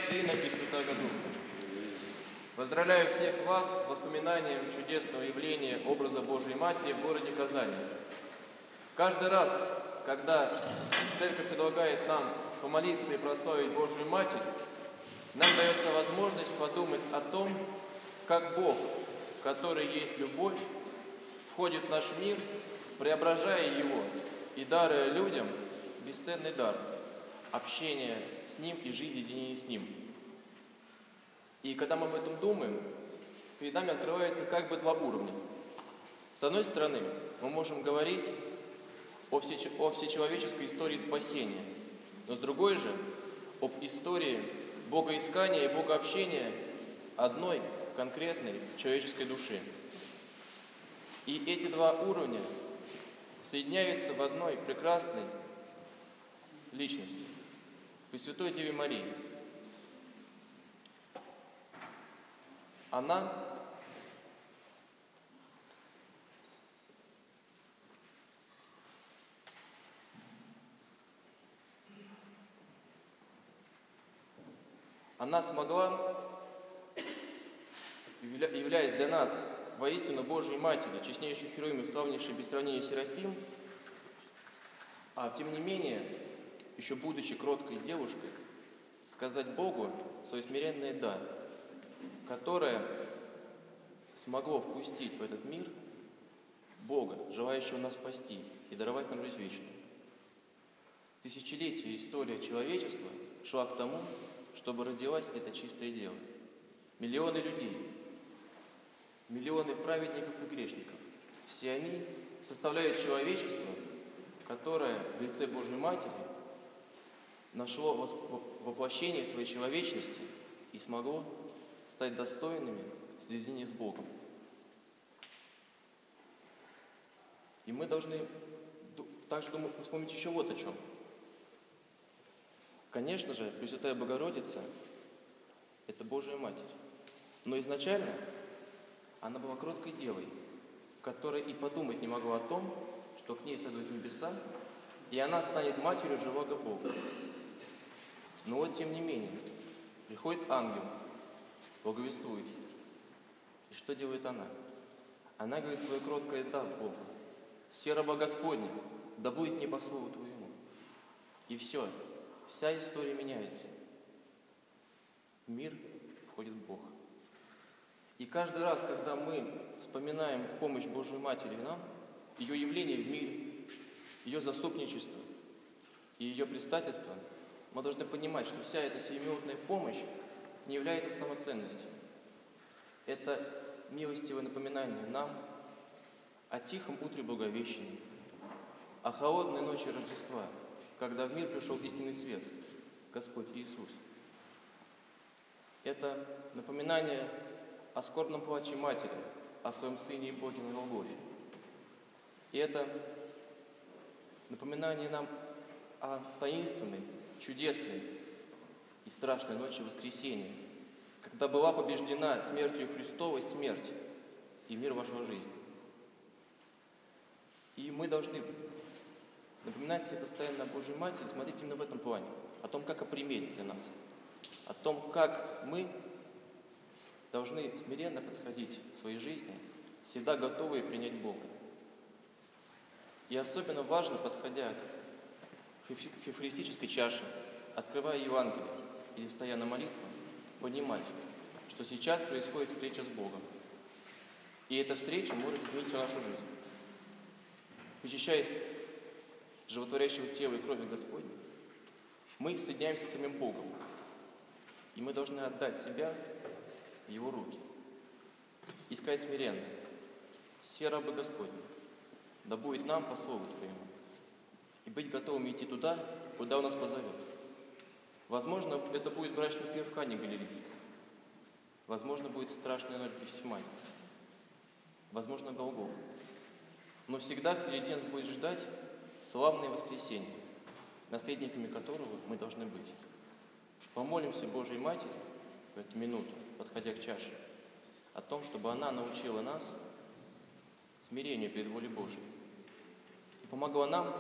Сына и Святаго Духа. Поздравляю всех вас с воспоминанием чудесного явления образа Божией Матери в городе Казани. Каждый раз, когда Церковь предлагает нам помолиться и прославить Божию Матерь, нам дается возможность подумать о том, как Бог, который есть любовь, входит в наш мир, преображая его и даруя людям бесценный дар – общение с Ним и жизнь с Ним. И когда мы об этом думаем, перед нами открывается как бы два уровня. С одной стороны, мы можем говорить о всечеловеческой истории спасения, но с другой же об истории богоискания и богообщения одной конкретной человеческой души. И эти два уровня соединяются в одной прекрасной личности – Пресвятой Деве Марии. Она смогла, являясь для нас воистину Божией Матерью, честнейшей Херувим и славнейшей без сравнения Серафим, а тем не менее, еще будучи кроткой девушкой, сказать Богу свое смиренное «да», которое смогло впустить в этот мир Бога, желающего нас спасти и даровать нам жизнь вечную. Тысячелетия история человечества шла к тому, чтобы родилась эта чистая дева. Миллионы людей, миллионы праведников и грешников, все они составляют человечество, которое в лице Божьей Матери нашло воплощение своей человечности и смогло стать достойными соединения с Богом. И мы должны также вспомнить еще вот о чем. Конечно же, Пресвятая Богородица – это Божья Матерь. Но изначально она была кроткой девой, которая и подумать не могла о том, что к ней сойдут небеса, и она станет матерью живого Бога. Но вот тем не менее, приходит ангел, благовествует ей. И что делает она? Она говорит свое кроткое «да» Богу. «Се раба Господня, да будет мне по слову Твоему». И все, вся история меняется. В мир входит Бог. И каждый раз, когда мы вспоминаем помощь Божьей Матери нам, ее явление в мире, ее заступничество и ее предстательство, мы должны понимать, что вся эта сиюминутная помощь не является самоценностью. Это милостивое напоминание нам о тихом утре Благовещения, о холодной ночи Рождества, когда в мир пришел истинный свет, Господь Иисус. Это напоминание о скорбном плаче Матери, о своем Сыне и Боге на Голгофе. И это напоминание нам о таинственной, чудесной и страшной ночи Воскресения, когда была побеждена смертью Христовой смерть и мир вошла в жизнь. И мы должны напоминать себе постоянно о Божьей Матери, смотреть именно в этом плане, о том, как о примере для нас, о том, как мы должны смиренно подходить в своей жизни, всегда готовые принять Бога. И особенно важно, подходя к евхаристической чаше, открывая Евангелие или стоя на молитве, понимать, что сейчас происходит встреча с Богом. И эта встреча может изменить всю нашу жизнь. Причащаясь животворящего тела и крови Господней, мы соединяемся с самим Богом. И мы должны отдать себя в Его руки. И сказать смиренно: «Се рабы Господни, да будет нам по слову Твоему». И быть готовыми идти туда, куда Он нас позовет. Возможно, это будет брачный пир в Кане Галилейской. Возможно, будет страшная ночь Гефсимании. Возможно, Голгофа. Но всегда впереди нас будет ждать славное воскресенье, наследниками которого мы должны быть. Помолимся Божьей Матери в эту минуту, подходя к чаше, о том, чтобы она научила нас смирению перед волей Божией и помогла нам